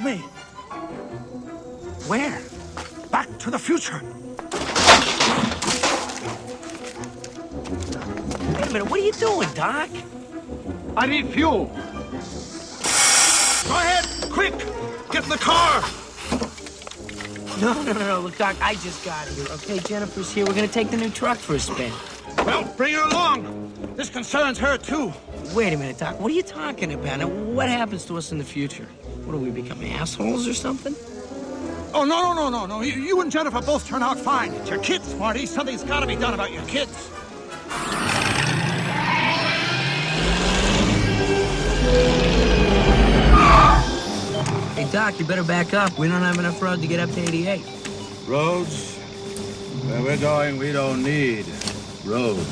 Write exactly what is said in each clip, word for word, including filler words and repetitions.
me. Where? Back to the future. Wait a minute, what are you doing, Doc? I need fuel. Go ahead, quick! Get in the car! No, no, no, no. Look, Doc, I just got here, okay? Jennifer's here. We're gonna take the new truck for a spin. Well, bring her along. This concerns her, too. Wait a minute, Doc. What are you talking about? Now, what happens to us in the future? What, do we become assholes or something? Oh, no, no, no, no, no. You, you and Jennifer both turn out fine. It's your kids, Marty. Something's got to be done about your kids. Hey, Doc, you better back up. We don't have enough road to get up to eighty-eight. Roads? Where we're going, we don't need roads.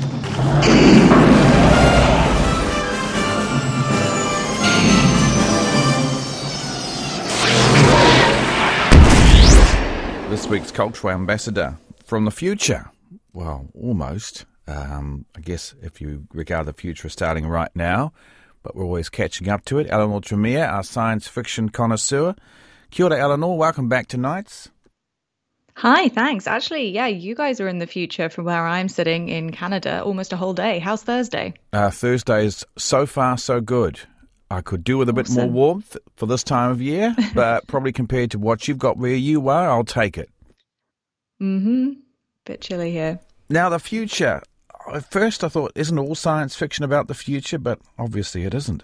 This week's cultural ambassador from the future. Well, almost. Um, I guess if you regard the future as starting right now, but we're always catching up to it. Eleanor Tremere, our science fiction connoisseur. Kia ora, Eleanor. Welcome back to Nights. Hi, thanks. Actually, yeah, you guys are in the future from where I'm sitting in Canada almost a whole day. How's Thursday? Uh, Thursday's so far so good. I could do with a bit more Awesome. warmth for this time of year, but probably compared to what you've got where you are, I'll take it. Mm-hmm. Bit chilly here. Now, the future. At first I thought, isn't all science fiction about the future? But obviously it isn't.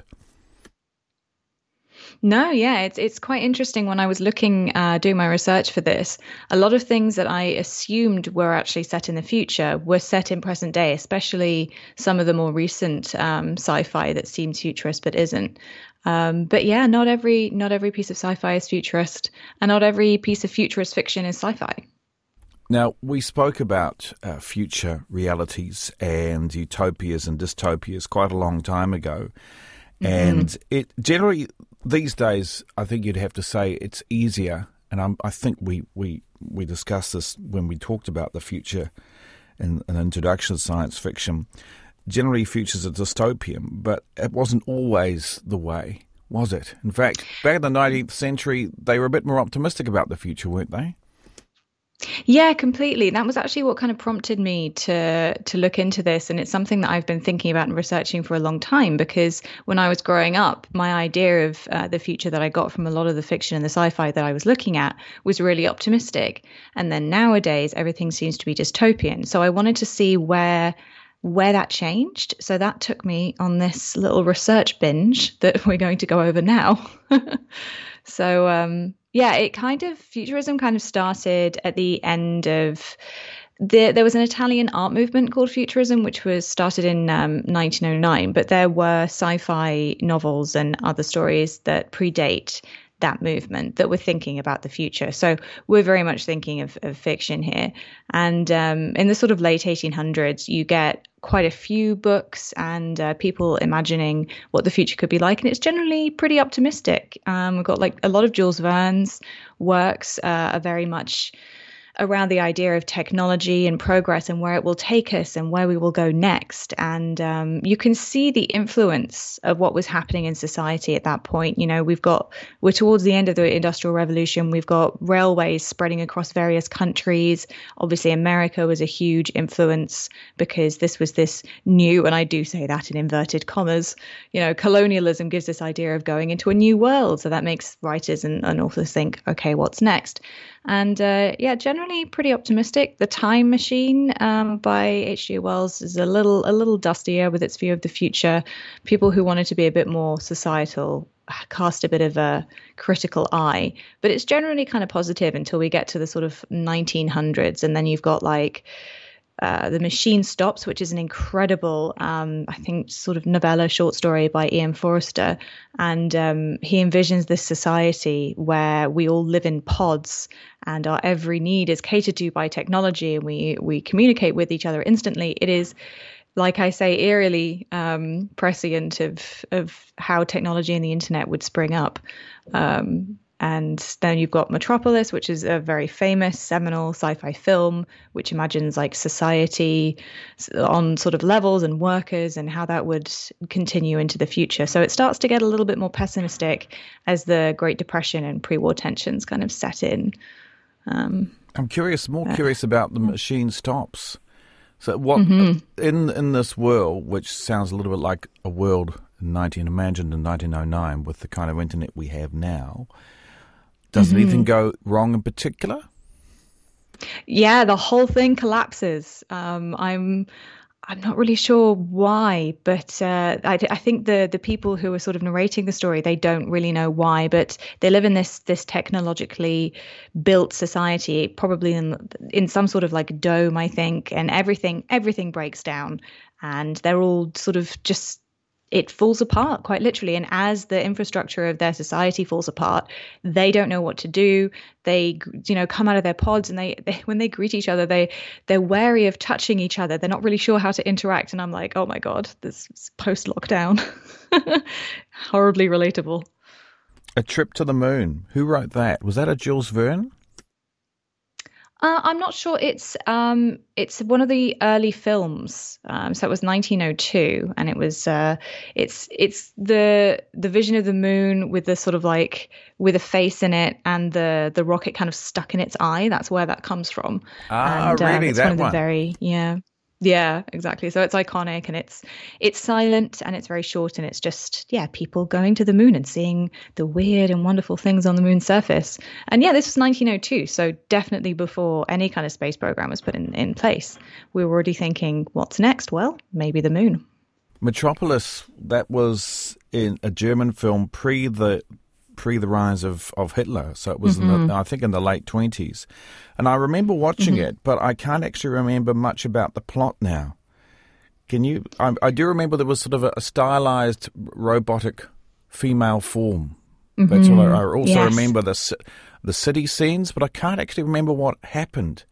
No, yeah, it's it's quite interesting. When I was looking, uh, doing my research for this, a lot of things that I assumed were actually set in the future were set in present day, especially some of the more recent um, sci-fi that seems futurist but isn't. Um, but yeah, not every not every piece of sci-fi is futurist, and not every piece of futurist fiction is sci-fi. Now, we spoke about uh, future realities and utopias and dystopias quite a long time ago. Mm-hmm. And it generally, these days, I think you'd have to say it's easier. And I'm, I think we, we, we discussed this when we talked about the future in an introduction to science fiction. Generally, future's a dystopian, but it wasn't always the way, was it? In fact, back in the nineteenth century, they were a bit more optimistic about the future, weren't they? Yeah, completely. That was actually what kind of prompted me to to look into this. And it's something that I've been thinking about and researching for a long time, because when I was growing up, my idea of uh, the future that I got from a lot of the fiction and the sci-fi that I was looking at was really optimistic. And then nowadays, everything seems to be dystopian. So I wanted to see where where that changed. So that took me on this little research binge that we're going to go over now. So, um, yeah, it kind of, futurism kind of started at the end of, the, there was an Italian art movement called Futurism, which was started in um, nineteen oh nine, but there were sci-fi novels and other stories that predate that movement that were thinking about the future. So we're very much thinking of, of fiction here. And um, in the sort of late eighteen hundreds, you get quite a few books and uh, people imagining what the future could be like. And it's generally pretty optimistic. Um, we've got like a lot of Jules Verne's works uh, are very much around the idea of technology and progress and where it will take us and where we will go next. And um, you can see the influence of what was happening in society at that point. You know, we've got, we're towards the end of the Industrial Revolution. We've got railways spreading across various countries. Obviously, America was a huge influence because this was this new, and I do say that in inverted commas, you know, colonialism gives this idea of going into a new world. So that makes writers and, and authors think, okay, what's next? And uh, yeah, generally pretty optimistic. The Time Machine um, by H G Wells is a little a little dustier with its view of the future. People who wanted to be a bit more societal cast a bit of a critical eye, but it's generally kind of positive until we get to the sort of nineteen hundreds, and then you've got like Uh, The Machine Stops, which is an incredible, um, I think, sort of novella short story by Ian Forster. And um, he envisions this society where we all live in pods and our every need is catered to by technology, and we, we communicate with each other instantly. It is, like I say, eerily um, prescient of, of how technology and the internet would spring up. Um, And then you've got Metropolis, which is a very famous seminal sci-fi film, which imagines like society on sort of levels and workers and how that would continue into the future. So it starts to get a little bit more pessimistic as the Great Depression and pre-war tensions kind of set in. Um, I'm curious, more uh, curious about the machine stops. So what mm-hmm. in in this world, which sounds a little bit like a world in nineteen imagined in nineteen oh nine with the kind of internet we have now, does mm-hmm. anything go wrong in particular? Yeah, the whole thing collapses. Um, I'm I'm not really sure why, but uh, I, I think the the people who are sort of narrating the story, they don't really know why, but they live in this this technologically built society, probably in in some sort of like dome, I think, and everything everything breaks down, and they're all sort of just. It falls apart quite literally. And as the infrastructure of their society falls apart, they don't know what to do. They, you know, come out of their pods and they, they when they greet each other, they, they're wary of touching each other. They're not really sure how to interact. And I'm like, oh my God, this is post-lockdown. Horribly relatable. A Trip to the Moon. Who wrote that? Was that a Jules Verne? Uh, I'm not sure. It's um, it's one of the early films. Um, so it was nineteen oh two, and it was uh, it's it's the the vision of the moon with the sort of like with a face in it, and the the rocket kind of stuck in its eye. That's where that comes from. Ah, and, really? Um, it's that one of the one. very yeah. Yeah, exactly. So it's iconic and it's it's silent and it's very short and it's just, yeah, people going to the moon and seeing the weird and wonderful things on the moon's surface. And yeah, this was nineteen oh two, so definitely before any kind of space program was put in, in place. We were already thinking, what's next? Well, maybe the moon. Metropolis, that was in a German film pre the pre the rise of, of Hitler. So it was, Mm-hmm. in the, I think, in the late twenties. And I remember watching Mm-hmm. it, but I can't actually remember much about the plot now. Can you? I, I do remember there was sort of a, a stylized robotic female form. Mm-hmm. That's what I, I also Yes. remember the ci- the city scenes, but I can't actually remember what happened.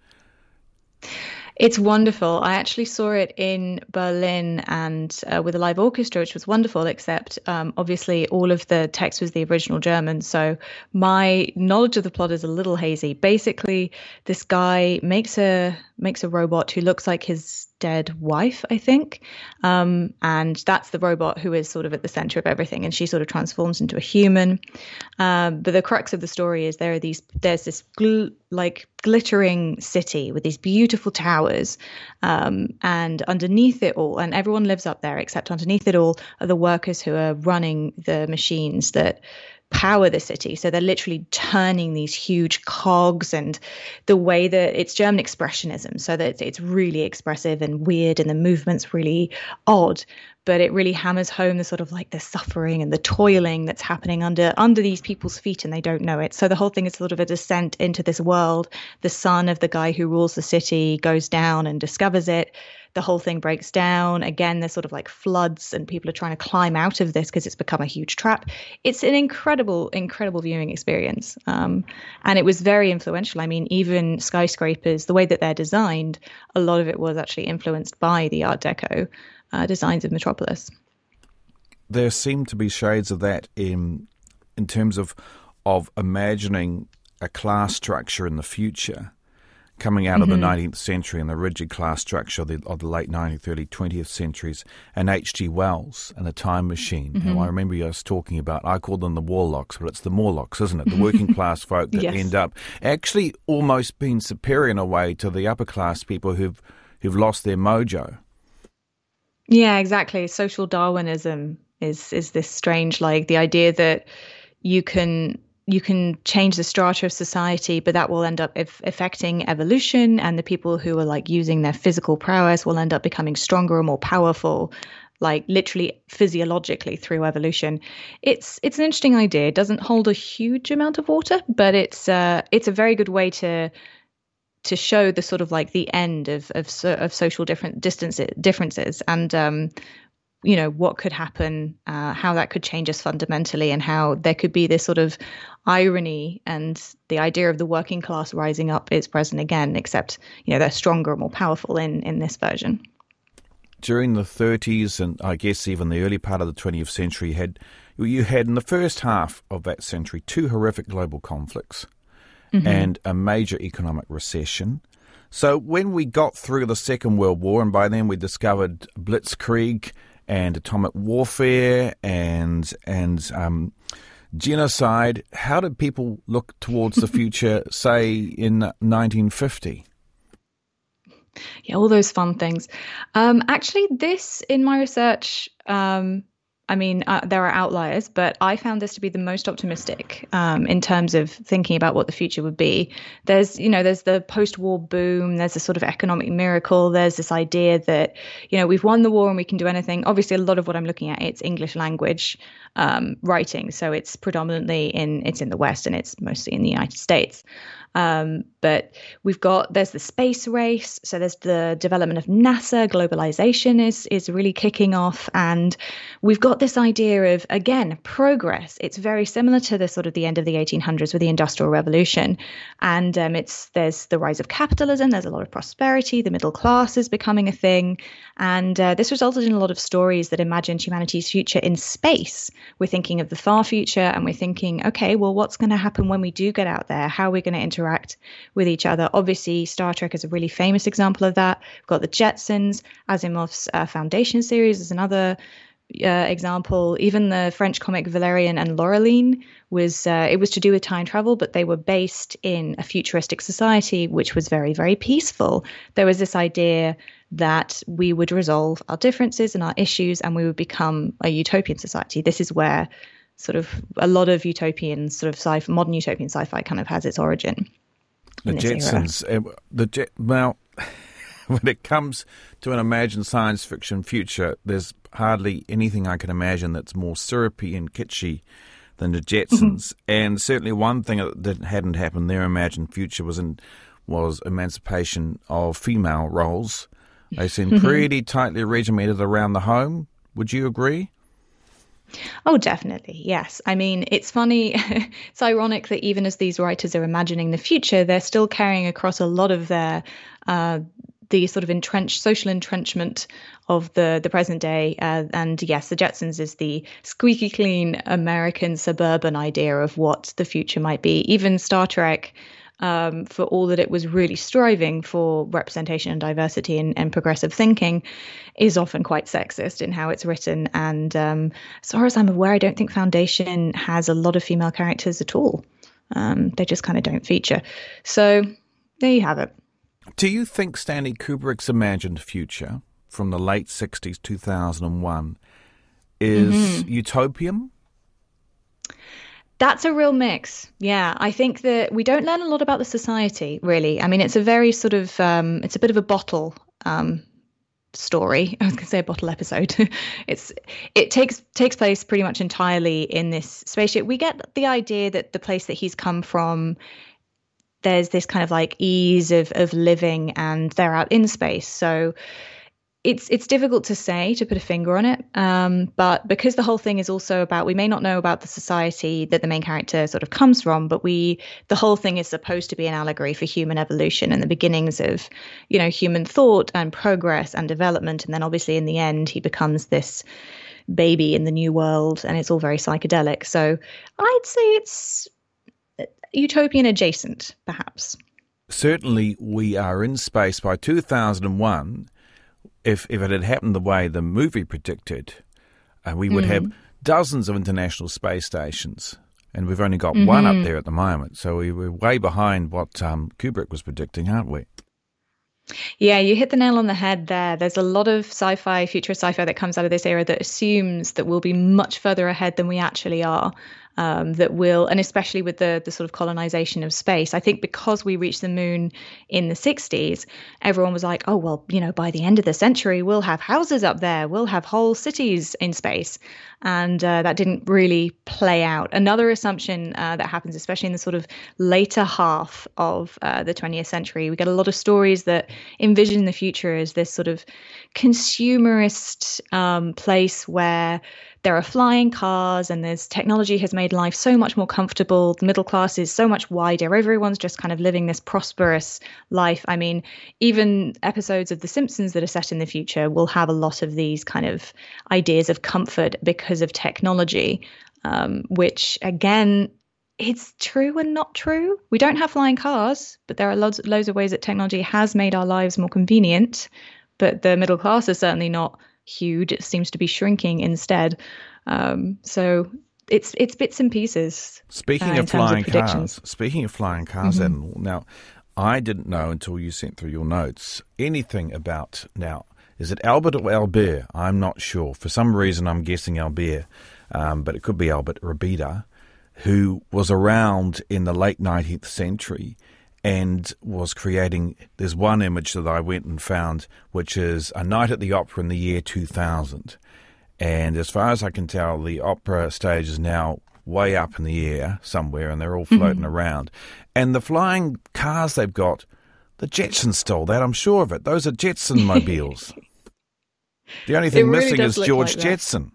It's wonderful. I actually saw it in Berlin and uh, with a live orchestra, which was wonderful, except um, obviously all of the text was the original German. So my knowledge of the plot is a little hazy. Basically, this guy makes a makes a robot who looks like his dead wife, I think. Um, and that's the robot who is sort of at the center of everything. And she sort of transforms into a human. Um, but the crux of the story is there are these, there's this gl- like glittering city with these beautiful towers. Um, and underneath it all, and everyone lives up there, except underneath it all are the workers who are running the machines that power the city. So they're literally turning these huge cogs, and the way that it's German expressionism, so that it's really expressive and weird and the movement's really odd, but it really hammers home the sort of like the suffering and the toiling that's happening under under these people's feet and they don't know it. So the whole thing is sort of a descent into this world. The son of the guy who rules the city goes down and discovers it. The whole thing breaks down. Again, there's sort of like floods and people are trying to climb out of this because it's become a huge trap. It's an incredible, incredible viewing experience. Um, and it was very influential. I mean, even skyscrapers, the way that they're designed, a lot of it was actually influenced by the Art Deco uh, designs of Metropolis. There seem to be shades of that in in terms of of imagining a class structure in the future, coming out Mm-hmm. of the nineteenth century and the rigid class structure of the, of the late nineteenth, early twentieth centuries, and H G Wells and A Time Machine. Mm-hmm. Now, I remember you was talking about, I call them the Warlocks, but it's the Morlocks, isn't it? The working class folk that Yes. end up actually almost being superior in a way to the upper class people who've who've lost their mojo. Yeah, exactly. Social Darwinism is is this strange, like the idea that you can you can change the strata of society, but that will end up if, affecting evolution, and the people who are like using their physical prowess will end up becoming stronger and more powerful, like literally physiologically through evolution. It's it's an interesting idea. It doesn't hold a huge amount of water, but it's uh, it's a very good way to to show the sort of like the end of of, so- of social different distances differences and um, you know, what could happen, uh, how that could change us fundamentally, and how there could be this sort of irony, and the idea of the working class rising up is present again, except, you know, they're stronger and more powerful in, in this version. During the thirties and I guess even the early part of the twentieth century, you had you had in the first half of that century two horrific global conflicts Mm-hmm. and a major economic recession. So when we got through the Second World War, and by then we discovered blitzkrieg and atomic warfare and and um, genocide, how did people look towards the future, say, in nineteen fifty? Yeah, all those fun things. Um, actually, this in my research, um, I mean, uh, there are outliers, but I found this to be the most optimistic um, in terms of thinking about what the future would be. There's, you know, there's the post-war boom. There's a sort of economic miracle. There's this idea that, you know, we've won the war and we can do anything. Obviously, a lot of what I'm looking at, it's English language um, writing. So it's predominantly in, it's in the West and it's mostly in the United States. Um, but we've got, there's the space race. So there's the development of NASA, globalization is, is really kicking off. And we've got this idea of, again, progress. It's very similar to the sort of the end of the eighteen hundreds with the Industrial Revolution. And um, it's, there's the rise of capitalism. There's a lot of prosperity. The middle class is becoming a thing. And uh, this resulted in a lot of stories that imagined humanity's future in space. We're thinking of the far future and we're thinking, okay, well, what's going to happen when we do get out there? How are we going to interact with each other? Obviously, Star Trek is a really famous example of that. We've got the Jetsons, Asimov's uh, Foundation series is another uh, example. Even the French comic Valerian and Laureline was, uh, it was to do with time travel, but they were based in a futuristic society, which was very, very peaceful. There was this idea that we would resolve our differences and our issues and we would become a utopian society. This is where sort of a lot of utopian sort of sci modern utopian sci-fi kind of has its origin. The Jetsons, uh, the jet, well, when it comes to an imagined science fiction future, there's hardly anything I can imagine that's more syrupy and kitschy than the Jetsons. And certainly one thing that, that hadn't happened in their imagined future was in, was emancipation of female roles. They seem pretty tightly regimented around the home. Would you agree? Oh, definitely. Yes. I mean, it's funny. It's ironic that even as these writers are imagining the future, they're still carrying across a lot of their uh, the sort of entrenched social entrenchment of the the present day. Uh, and yes, the Jetsons is the squeaky clean American suburban idea of what the future might be. Even Star Trek, Um, for all that it was really striving for representation and diversity and, and progressive thinking, is often quite sexist in how it's written. And um, as far as I'm aware, I don't think Foundation has a lot of female characters at all. Um, they just kind of don't feature. So there you have it. Do you think Stanley Kubrick's imagined future from the late sixties, two thousand one, is mm-hmm. utopian? That's a real mix. Yeah, I think that we don't learn a lot about the society, really. I mean, it's a very sort of, um, it's a bit of a bottle um, story. I was going to say a bottle episode. it's It takes takes place pretty much entirely in this spaceship. We get the idea that the place that he's come from, there's this kind of like ease of, of living and they're out in space. So It's it's difficult to say, to put a finger on it, um, but because the whole thing is also about, we may not know about the society that the main character sort of comes from, but we the whole thing is supposed to be an allegory for human evolution and the beginnings of, you know, human thought and progress and development. And then obviously in the end, he becomes this baby in the new world and it's all very psychedelic. So I'd say it's utopian adjacent, perhaps. Certainly we are in space by two thousand one. If if it had happened the way the movie predicted, uh, we would mm. have dozens of international space stations, and we've only got mm-hmm. one up there at the moment. So we, we're way behind what um, Kubrick was predicting, aren't we? Yeah, you hit the nail on the head there. There's a lot of sci-fi, futurist sci-fi that comes out of this era that assumes that we'll be much further ahead than we actually are. Um, that will, and especially with the the sort of colonization of space, I think because we reached the moon in the sixties, everyone was like, oh, well, you know, by the end of the century, we'll have houses up there, we'll have whole cities in space. And uh, that didn't really play out. Another assumption uh, that happens, especially in the sort of later half of uh, the twentieth century, we get a lot of stories that envision the future as this sort of consumerist um, place where there are flying cars and there's technology has made life so much more comfortable. The middle class is so much wider. Everyone's just kind of living this prosperous life. I mean, even episodes of The Simpsons that are set in the future will have a lot of these kind of ideas of comfort because of technology. um, which again, it's true and not true. We don't have flying cars, but there are loads, loads of ways that technology has made our lives more convenient. But the middle class is certainly not huge. It seems to be shrinking instead. Um, so it's it's bits and pieces. Speaking uh, of flying of cars, speaking of flying cars, mm-hmm. and now I didn't know until you sent through your notes anything about, now, is it Albert or Albert? I'm not sure. For some reason, I'm guessing Albert, um, but it could be Albert Rabida, who was around in the late nineteenth century and was creating, there's one image that I went and found, which is A Night at the Opera in the year two thousand. And as far as I can tell, the opera stage is now way up in the air somewhere, and they're all floating mm-hmm. around. And the flying cars they've got, the Jetsons stole that, I'm sure of it. Those are Jetson mobiles. The only thing really missing is George like Jetson.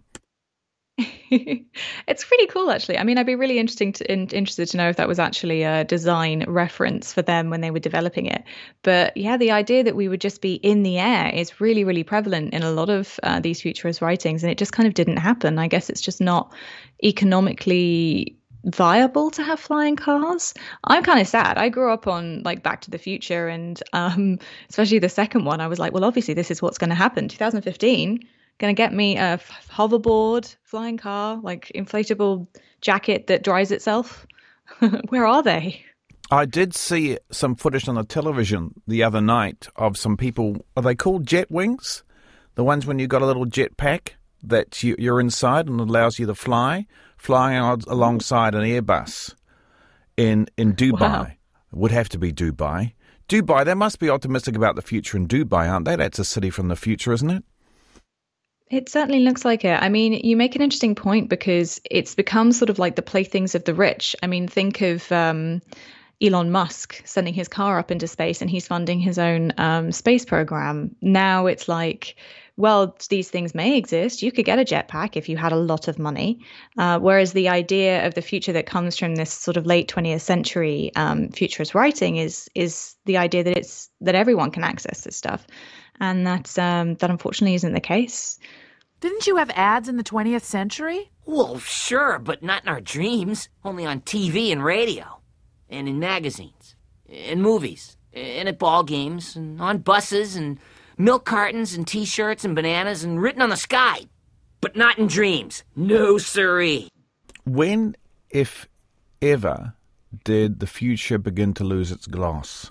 It's pretty cool, actually. I mean, I'd be really interesting to, in, interested to know if that was actually a design reference for them when they were developing it. But yeah, the idea that we would just be in the air is really, really prevalent in a lot of uh, these futurist writings, and it just kind of didn't happen. I guess it's just not economically viable to have flying cars. I'm kind of sad. I grew up on like Back to the Future, and um, especially the second one, I was like, well, obviously this is what's going to happen. twenty fifteen. Going to get me a f- hoverboard, flying car, like inflatable jacket that dries itself. Where are they? I did see some footage on the television the other night of some people, are they called jet wings? The ones when you've got a little jet pack that you, you're inside and allows you to fly, flying out alongside an Airbus in, in Dubai. Wow. It would have to be Dubai. Dubai, they must be optimistic about the future in Dubai, aren't they? That's a city from the future, isn't it? It certainly looks like it. I mean, you make an interesting point because it's become sort of like the playthings of the rich. I mean, think of um, Elon Musk sending his car up into space, and he's funding his own um, space program. Now it's like, well, these things may exist. You could get a jetpack if you had a lot of money. Uh, whereas the idea of the future that comes from this sort of late twentieth century um, futurist writing is is the idea that it's that everyone can access this stuff. And that's, um, that unfortunately isn't the case. Didn't you have ads in the twentieth century? Well, sure, but not in our dreams. Only on T V and radio. And in magazines. And movies. And at ball games. And on buses. And milk cartons. And T-shirts. And bananas. And written on the sky. But not in dreams. No siree. When, if ever, did the future begin to lose its gloss?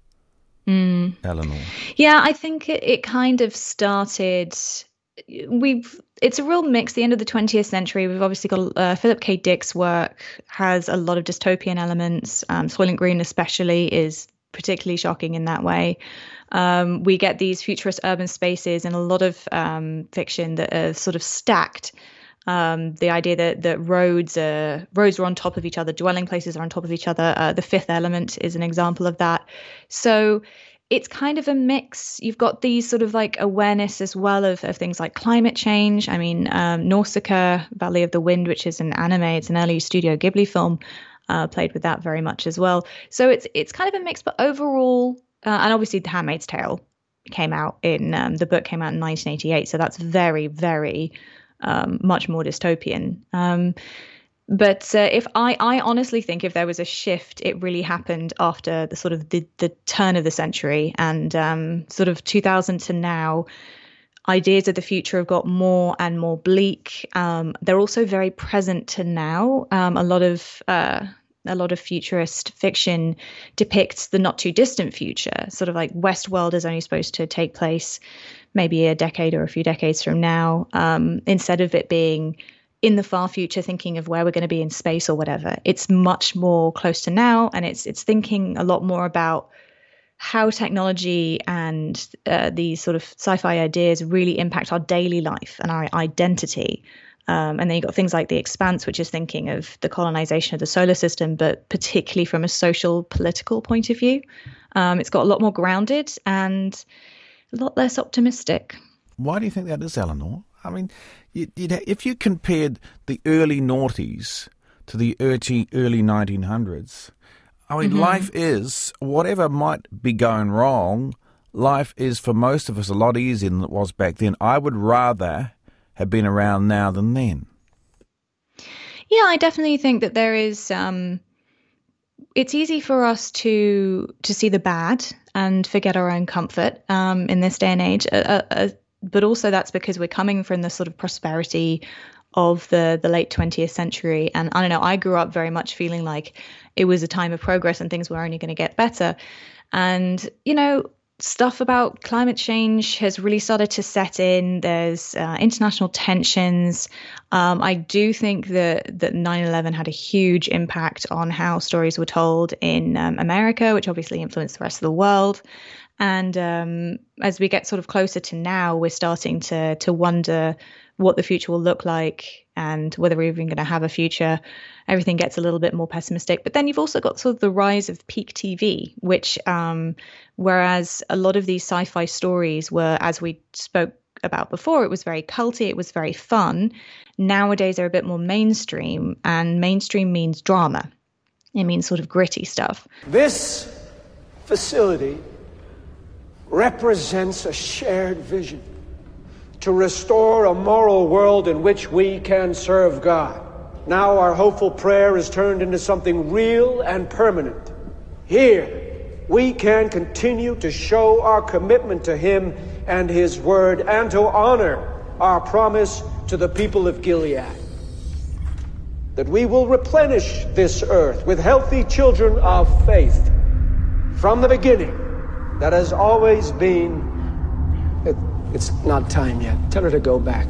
Mm. Eleanor. Yeah, I think it, it kind of started. We've it's a real mix. The end of the twentieth century. We've obviously got uh, Philip K. Dick's work has a lot of dystopian elements. Um, Soylent Green, especially, is particularly shocking in that way. Um, we get these futurist urban spaces and a lot of um, fiction that are sort of stacked. Um, the idea that, that roads are roads are on top of each other, dwelling places are on top of each other. Uh, the Fifth Element is an example of that. So it's kind of a mix. You've got these sort of like awareness as well of, of things like climate change. I mean, um, Nausicaa, Valley of the Wind, which is an anime, it's an early Studio Ghibli film, uh, played with that very much as well. So it's it's kind of a mix, but overall, uh, and obviously The Handmaid's Tale came out in, um, the book came out in nineteen eighty-eight. So that's very, very Um, much more dystopian. Um, but uh, if I, I honestly think if there was a shift, it really happened after the sort of the, the turn of the century and um, sort of two thousand to now. Ideas of the future have got more and more bleak. Um, they're also very present to now. Um, a lot of uh, a lot of futurist fiction depicts the not too distant future. Sort of like Westworld is only supposed to take place maybe a decade or a few decades from now, um, instead of it being in the far future, thinking of where we're going to be in space or whatever. It's much more close to now, and it's it's thinking a lot more about how technology and uh, these sort of sci-fi ideas really impact our daily life and our identity. Um, and then you've got things like The Expanse, which is thinking of the colonization of the solar system, but particularly from a social, political point of view. Um, it's got a lot more grounded and a lot less optimistic. Why do you think that is, Eleanor? I mean, you'd, you'd, if you compared the early noughties to the early, early nineteen hundreds, I mean, mm-hmm. life is, whatever might be going wrong, life is for most of us a lot easier than it was back then. I would rather have been around now than then. Yeah, I definitely think that there is. Um, it's easy for us to to see the bad and forget our own comfort um, in this day and age. Uh, uh, but also that's because we're coming from the sort of prosperity of the the late twentieth century. And I don't know, I grew up very much feeling like it was a time of progress and things were only going to get better. And, you know, stuff about climate change has really started to set in. There's uh, international tensions. Um, I do think that that nine eleven had a huge impact on how stories were told in um, America, which obviously influenced the rest of the world. And um, as we get sort of closer to now, we're starting to to wonder what the future will look like and whether we're even going to have a future. Everything gets a little bit more pessimistic. But then you've also got sort of the rise of peak T V, which um, whereas a lot of these sci-fi stories were, as we spoke about before, it was very culty, it was very fun. Nowadays they're a bit more mainstream, and mainstream means drama. It means sort of gritty stuff. This facility represents a shared vision to restore a moral world in which we can serve God. Now our hopeful prayer is turned into something real and permanent. Here, we can continue to show our commitment to Him and His Word, and to honor our promise to the people of Gilead, that we will replenish this earth with healthy children of faith. From the beginning, that has always been... It, it's not time yet. Tell her to go back.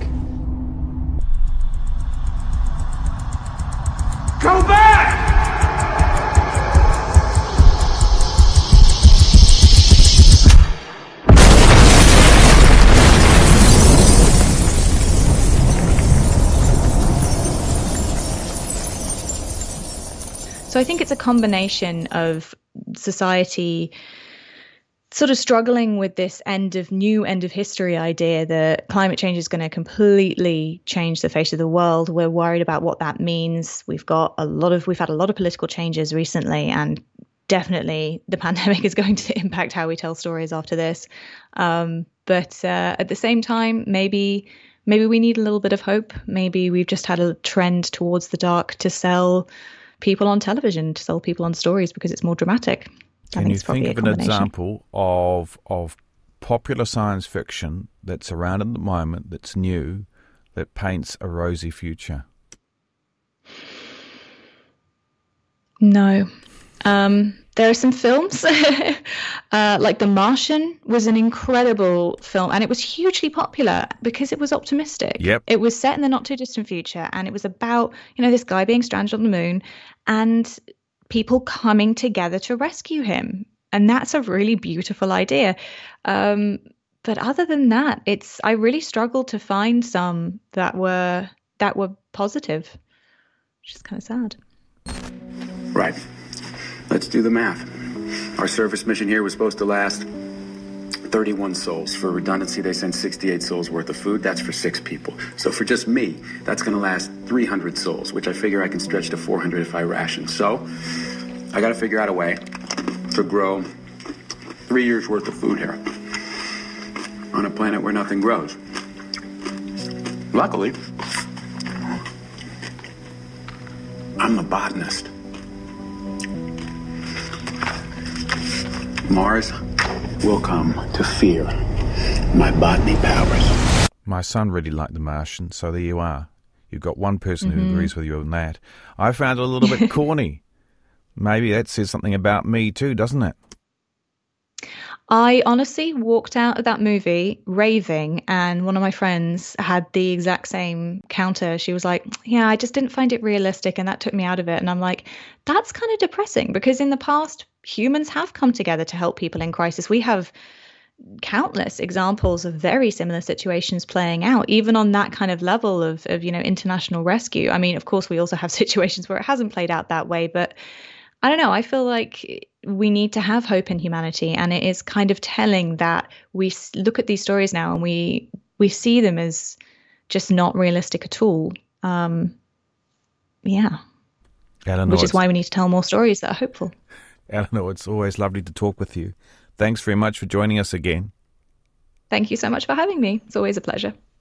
Go back! So I think it's a combination of society sort of struggling with this end of new end of history idea that climate change is going to completely change the face of the world. We're worried about what that means. We've got a lot of we've had a lot of political changes recently, and definitely the pandemic is going to impact how we tell stories after this. Um, but uh, at the same time, maybe maybe we need a little bit of hope. Maybe we've just had a trend towards the dark to sell people on television, to sell people on stories because it's more dramatic. Can you think of an example of of popular science fiction that's around at the moment, that's new, that paints a rosy future? No. Um, there are some films, uh, like The Martian was an incredible film, and it was hugely popular because it was optimistic. Yep. It was set in the not too distant future, and it was about, you know, this guy being stranded on the moon and people coming together to rescue him. And that's a really beautiful idea. Um, but other than that, it's I really struggled to find some that were that were positive, which is kind of sad. Right. Let's do the math. Our service mission here was supposed to last thirty-one souls. For redundancy, they sent sixty-eight souls worth of food. That's for six people. So for just me, that's going to last three hundred souls, which I figure I can stretch to four hundred if I ration. So I got to figure out a way to grow three years worth of food here on a planet where nothing grows. Luckily, I'm a botanist. Mars will come to fear my botany powers. My son really liked The Martian, so there you are. You've got one person Mm-hmm. who agrees with you on that. I found it a little bit corny. Maybe that says something about me too, doesn't it? I honestly walked out of that movie raving, and one of my friends had the exact same counter. She was like, yeah, I just didn't find it realistic, and that took me out of it. And I'm like, that's kind of depressing, because in the past, humans have come together to help people in crisis. We have countless examples of very similar situations playing out, even on that kind of level of, of, you know, international rescue. I mean, of course, we also have situations where it hasn't played out that way, but I don't know. I feel like we need to have hope in humanity, and it is kind of telling that we look at these stories now and we we see them as just not realistic at all. Um, yeah, Eleanor, which is why we need to tell more stories that are hopeful. Eleanor, it's always lovely to talk with you. Thanks very much for joining us again. Thank you so much for having me. It's always a pleasure.